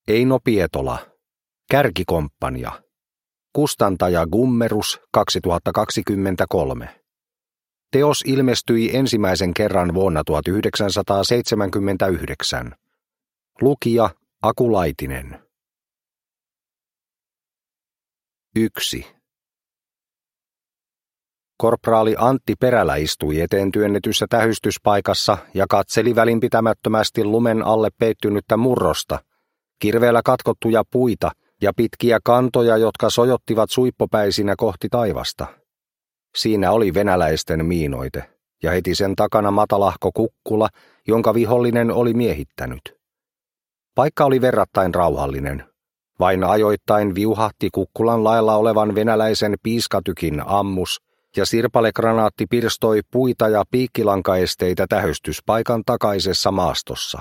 Eino Pietola. Kärkikomppania. Kustantaja Gummerus 2023. Teos ilmestyi ensimmäisen kerran vuonna 1979. Lukija Aku Laitinen. 1. Korpraali Antti Perälä istui eteen työnnetyssä tähystyspaikassa ja katseli välinpitämättömästi lumen alle peittynyttä murrosta, kirveellä katkottuja puita ja pitkiä kantoja, jotka sojottivat suippopäisinä kohti taivasta. Siinä oli venäläisten miinoite, ja heti sen takana matalahko kukkula, jonka vihollinen oli miehittänyt. Paikka oli verrattain rauhallinen. Vain ajoittain viuhahti kukkulan laella olevan venäläisen piiskatykin ammus, ja sirpalegranaatti pirstoi puita ja piikkilankaesteitä tähystyspaikan takaisessa maastossa.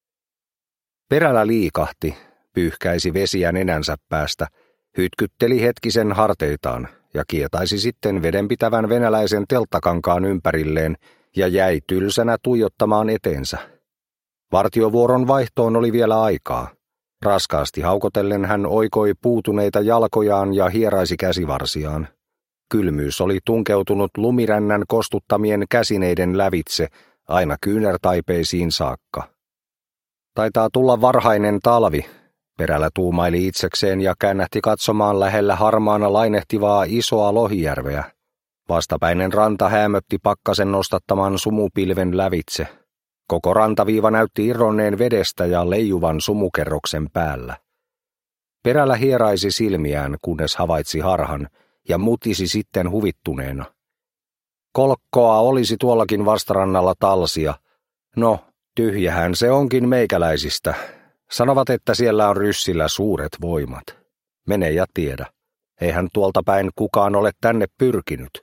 Perälä liikahti, pyyhkäisi vesiä nenänsä päästä, hytkytteli hetkisen harteitaan ja kietaisi sitten vedenpitävän venäläisen telttakankaan ympärilleen ja jäi tylsänä tuijottamaan eteensä. Vartiovuoron vaihtoon oli vielä aikaa. Raskaasti haukotellen hän oikoi puutuneita jalkojaan ja hieraisi käsivarsiaan. Kylmyys oli tunkeutunut lumirännän kostuttamien käsineiden lävitse aina kyynärtaipeisiin saakka. Taitaa tulla varhainen talvi, Perälä tuumaili itsekseen ja käännähti katsomaan lähellä harmaana lainehtivaa isoa lohijärveä. Vastapäinen ranta häämötti pakkasen nostattaman sumupilven lävitse. Koko rantaviiva näytti irronneen vedestä ja leijuvan sumukerroksen päällä. Perälä hieraisi silmiään, kunnes havaitsi harhan, ja mutisi sitten huvittuneena. Kolkkoa olisi tuollakin vastarannalla talsia. No, tyhjähän se onkin meikäläisistä. Sanovat, että siellä on ryssillä suuret voimat. Mene ja tiedä. Eihän tuolta päin kukaan ole tänne pyrkinyt.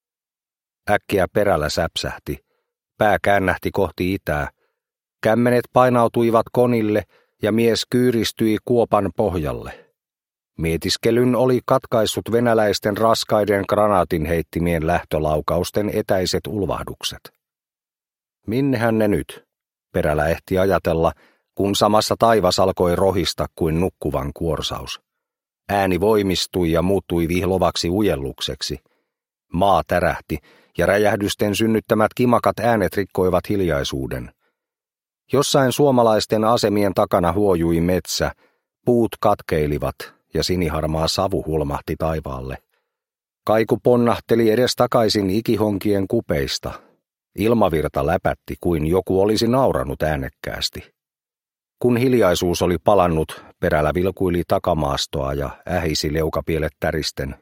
Äkkiä Perälä säpsähti. Pää käännähti kohti itää. Kämmenet painautuivat konille ja mies kyyristyi kuopan pohjalle. Mietiskelyn oli katkaissut venäläisten raskaiden granaatinheittimien lähtölaukausten etäiset ulvahdukset. Minnehän ne nyt? Perälä ehti ajatella, kun samassa taivas alkoi rohista kuin nukkuvan kuorsaus. Ääni voimistui ja muuttui vihlovaksi ujellukseksi. Maa tärähti ja räjähdysten synnyttämät kimakat äänet rikkoivat hiljaisuuden. Jossain suomalaisten asemien takana huojui metsä, puut katkeilivat ja siniharmaa savu hulmahti taivaalle. Kaiku ponnahteli edestakaisin ikihonkien kupeista. Ilmavirta läpätti kuin joku olisi nauranut äänekkäästi. Kun hiljaisuus oli palannut, Perälä vilkuili takamaastoa ja ähisi leukapielet täristen.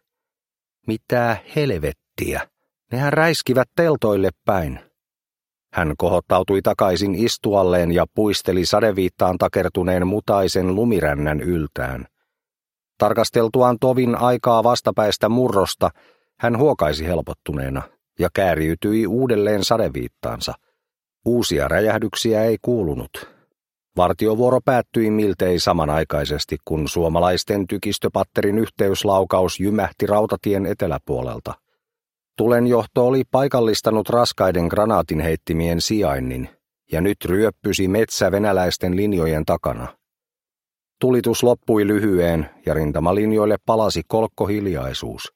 Mitä helvettiä? Nehän räiskivät teltoille päin. Hän kohottautui takaisin istualleen ja puisteli sadeviittaan takertuneen mutaisen lumirännän yltään. Tarkasteltuaan tovin aikaa vastapäistä murrosta, hän huokaisi helpottuneena ja kääriytyi uudelleen sadeviittaansa. Uusia räjähdyksiä ei kuulunut. Vartiovuoro päättyi miltei samanaikaisesti, kun suomalaisten tykistöpatterin yhteyslaukaus jymähti rautatien eteläpuolelta. Tulenjohto oli paikallistanut raskaiden granaatinheittimien sijainnin, ja nyt ryöppysi metsä venäläisten linjojen takana. Tulitus loppui lyhyeen, ja rintamalinjoille palasi kolkkohiljaisuus.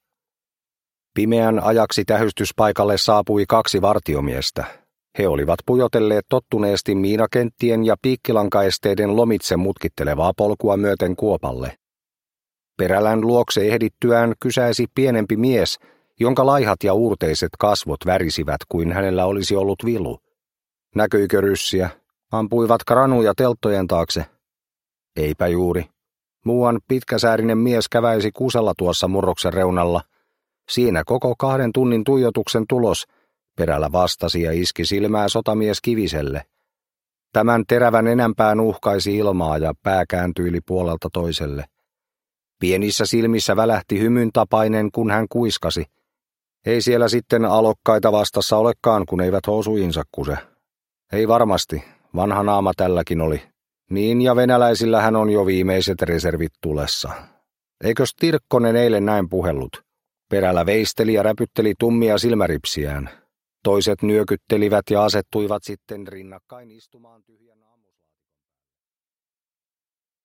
Pimeän ajaksi tähystyspaikalle saapui 2 vartiomiestä. He olivat pujotelleet tottuneesti miinakenttien ja piikkilankaesteiden lomitse mutkittelevaa polkua myöten kuopalle. Perälän luokse ehdittyään kysäisi pienempi mies, jonka laihat ja uurteiset kasvot värisivät kuin hänellä olisi ollut vilu. Näkyikö ryssiä? Ampuivat granuja telttojen taakse. Eipä juuri. Muuan pitkäsäärinen mies käväisi kusella tuossa murroksen reunalla. Siinä koko 2 tunnin tuijotuksen tulos, Perälä vastasi ja iski silmää sotamies Kiviselle. Tämän terävän enämpään uhkaisi ilmaa ja pää kääntyili puolelta toiselle. Pienissä silmissä välähti hymyn tapainen, kun hän kuiskasi. Ei siellä sitten alokkaita vastassa olekaan, kun eivät housuihinsa kuse. Ei varmasti, vanha naama tälläkin oli. Niin, ja venäläisillähän on jo viimeiset reservit tulessa. Eikös Tirkkonen eilen näin puhellut? Perälä veisteli ja räpytteli tummia silmäripsiään. Toiset nyökyttelivät ja asettuivat sitten rinnakkain istumaan tyhjän